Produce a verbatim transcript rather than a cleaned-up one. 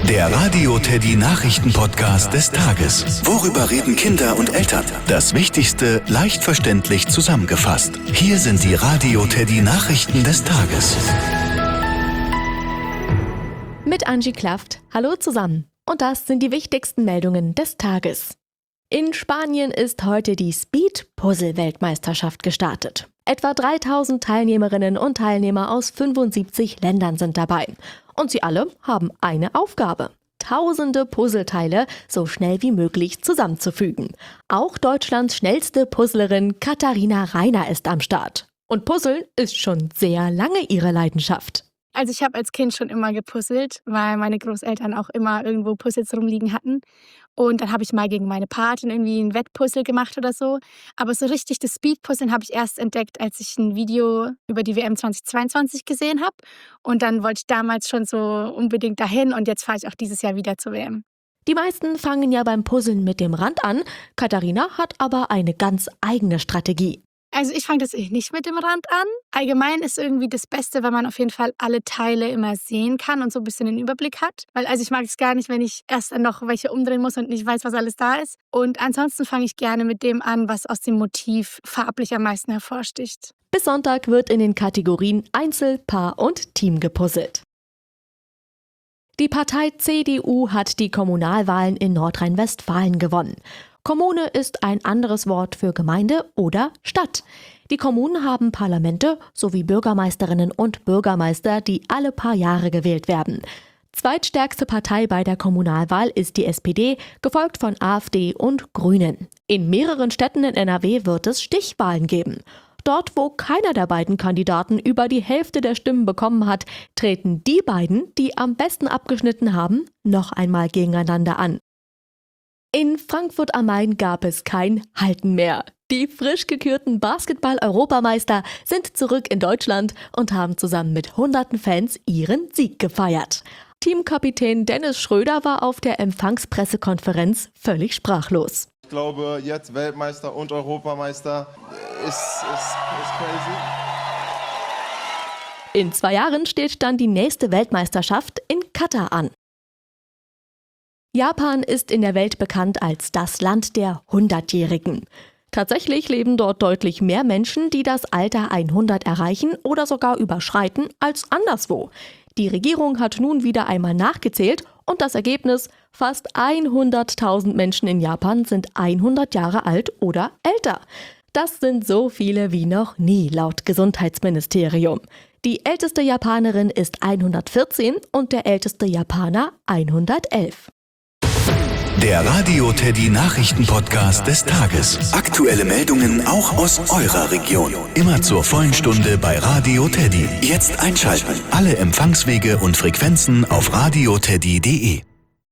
Der Radio Teddy Nachrichten-Podcast des Tages. Worüber reden Kinder und Eltern? Das Wichtigste leicht verständlich zusammengefasst. Hier sind die Radio Teddy Nachrichten des Tages. Mit Angie Klaft. Hallo zusammen. Und das sind die wichtigsten Meldungen des Tages. In Spanien ist heute die Speed-Puzzle-Weltmeisterschaft gestartet. Etwa dreitausend Teilnehmerinnen und Teilnehmer aus fünfundsiebzig Ländern sind dabei. Und sie alle haben eine Aufgabe: tausende Puzzleteile so schnell wie möglich zusammenzufügen. Auch Deutschlands schnellste Puzzlerin Katharina Reiner ist am Start. Und Puzzeln ist schon sehr lange ihre Leidenschaft. Also ich habe als Kind schon immer gepuzzelt, weil meine Großeltern auch immer irgendwo Puzzles rumliegen hatten. Und dann habe ich mal gegen meine Patin irgendwie ein Wettpuzzle gemacht oder so. Aber so richtig das Speed-Puzzeln habe ich erst entdeckt, als ich ein Video über die W M zweitausendzweiundzwanzig gesehen habe. Und dann wollte ich damals schon so unbedingt dahin und jetzt fahre ich auch dieses Jahr wieder zur W M. Die meisten fangen ja beim Puzzeln mit dem Rand an. Katharina hat aber eine ganz eigene Strategie. Also ich fange tatsächlich nicht mit dem Rand an. Allgemein ist irgendwie das Beste, wenn man auf jeden Fall alle Teile immer sehen kann und so ein bisschen den Überblick hat. Weil also ich mag es gar nicht, wenn ich erst dann noch welche umdrehen muss und nicht weiß, was alles da ist. Und ansonsten fange ich gerne mit dem an, was aus dem Motiv farblich am meisten hervorsticht. Bis Sonntag wird in den Kategorien Einzel-, Paar- und Team gepuzzelt. Die Partei C D U hat die Kommunalwahlen in Nordrhein-Westfalen gewonnen. Kommune ist ein anderes Wort für Gemeinde oder Stadt. Die Kommunen haben Parlamente sowie Bürgermeisterinnen und Bürgermeister, die alle paar Jahre gewählt werden. Zweitstärkste Partei bei der Kommunalwahl ist die S P D, gefolgt von AfD und Grünen. In mehreren Städten in N R W wird es Stichwahlen geben. Dort, wo keiner der beiden Kandidaten über die Hälfte der Stimmen bekommen hat, treten die beiden, die am besten abgeschnitten haben, noch einmal gegeneinander an. In Frankfurt am Main gab es kein Halten mehr. Die frisch gekürten Basketball-Europameister sind zurück in Deutschland und haben zusammen mit hunderten Fans ihren Sieg gefeiert. Teamkapitän Dennis Schröder war auf der Empfangspressekonferenz völlig sprachlos. Ich glaube, jetzt Weltmeister und Europameister ist, ist, ist crazy. In zwei Jahren steht dann die nächste Weltmeisterschaft in Katar an. Japan ist in der Welt bekannt als das Land der Hundertjährigen. Tatsächlich leben dort deutlich mehr Menschen, die das Alter hundert erreichen oder sogar überschreiten, als anderswo. Die Regierung hat nun wieder einmal nachgezählt und das Ergebnis: fast hunderttausend Menschen in Japan sind hundert Jahre alt oder älter. Das sind so viele wie noch nie, laut Gesundheitsministerium. Die älteste Japanerin ist hundertvierzehn und der älteste Japaner hundertelf. Der Radio Teddy Nachrichten-Podcast des Tages. Aktuelle Meldungen auch aus eurer Region. Immer zur vollen Stunde bei Radio Teddy. Jetzt einschalten. Alle Empfangswege und Frequenzen auf radioteddy punkt de.